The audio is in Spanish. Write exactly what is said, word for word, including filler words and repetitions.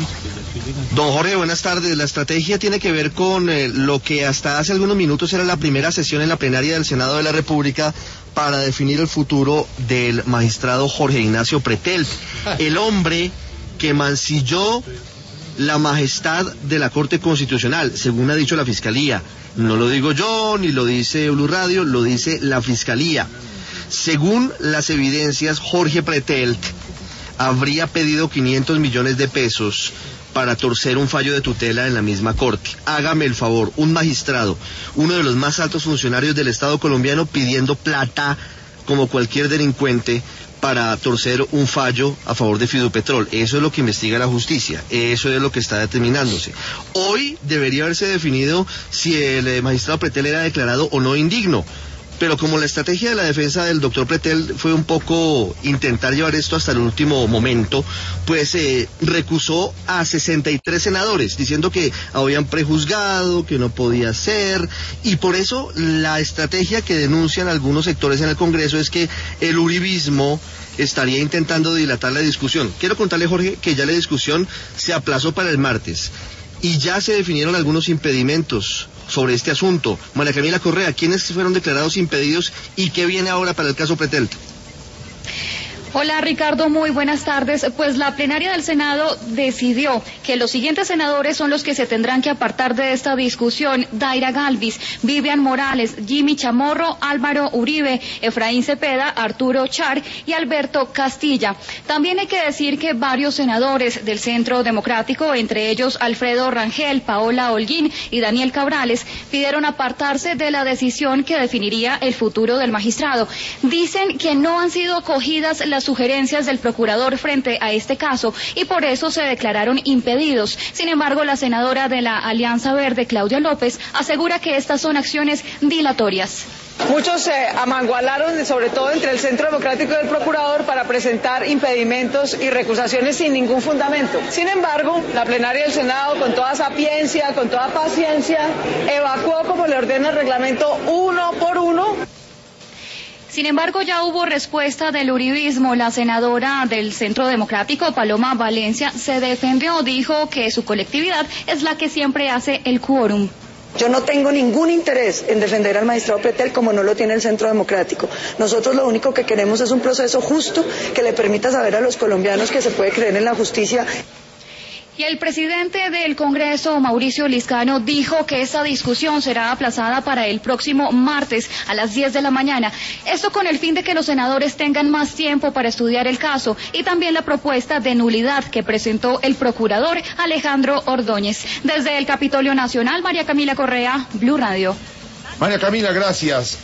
Don Jorge, buenas tardes. La estrategia tiene que ver con eh, lo que hasta hace algunos minutos era la primera sesión en la plenaria del Senado de la República para definir el futuro del magistrado Jorge Ignacio Pretel, el hombre que mancilló la majestad de la Corte Constitucional, según ha dicho la Fiscalía. No lo digo yo, ni lo dice Blue Radio, lo dice la Fiscalía. Según las evidencias, Jorge Pretel habría pedido quinientos millones de pesos para torcer un fallo de tutela en la misma Corte. Hágame el favor, un magistrado, uno de los más altos funcionarios del Estado colombiano, pidiendo plata como cualquier delincuente para torcer un fallo a favor de Fidupetrol. Eso es lo que investiga la justicia, eso es lo que está determinándose. Hoy debería haberse definido si el magistrado Pretel era declarado o no indigno, pero como la estrategia de la defensa del doctor Pretel fue un poco intentar llevar esto hasta el último momento, pues eh, recusó a sesenta y tres senadores, diciendo que habían prejuzgado, que no podía ser, y por eso la estrategia que denuncian algunos sectores en el Congreso es que el uribismo estaría intentando dilatar la discusión. Quiero contarle, Jorge, que ya la discusión se aplazó para el martes, y ya se definieron algunos impedimentos sobre este asunto. María Camila Correa, ¿quiénes fueron declarados impedidos y qué viene ahora para el caso Pretel? Hola Ricardo, muy buenas tardes. Pues la plenaria del Senado decidió que los siguientes senadores son los que se tendrán que apartar de esta discusión: Daira Galvis, Vivian Morales, Jimmy Chamorro, Álvaro Uribe, Efraín Cepeda, Arturo Char y Alberto Castilla. También hay que decir que varios senadores del Centro Democrático, entre ellos Alfredo Rangel, Paola Holguín y Daniel Cabrales, pidieron apartarse de la decisión que definiría el futuro del magistrado. Dicen que no han sido acogidas las sugerencias del procurador frente a este caso y por eso se declararon impedidos. Sin embargo, la senadora de la Alianza Verde, Claudia López, asegura que estas son acciones dilatorias. Muchos se amangualaron, sobre todo entre el Centro Democrático y el Procurador, para presentar impedimentos y recusaciones sin ningún fundamento. Sin embargo, la plenaria del Senado, con toda sapiencia, con toda paciencia, evacuó, como le ordena el reglamento, uno por uno. Sin embargo, ya hubo respuesta del uribismo. La senadora del Centro Democrático, Paloma Valencia, se defendió, dijo que su colectividad es la que siempre hace el quórum. Yo no tengo ningún interés en defender al magistrado Pretel como no lo tiene el Centro Democrático. Nosotros lo único que queremos es un proceso justo que le permita saber a los colombianos que se puede creer en la justicia. Y el presidente del Congreso, Mauricio Liscano, dijo que esta discusión será aplazada para el próximo martes a las diez de la mañana. Esto con el fin de que los senadores tengan más tiempo para estudiar el caso y también la propuesta de nulidad que presentó el procurador Alejandro Ordóñez. Desde el Capitolio Nacional, María Camila Correa, Blue Radio. María Camila, gracias.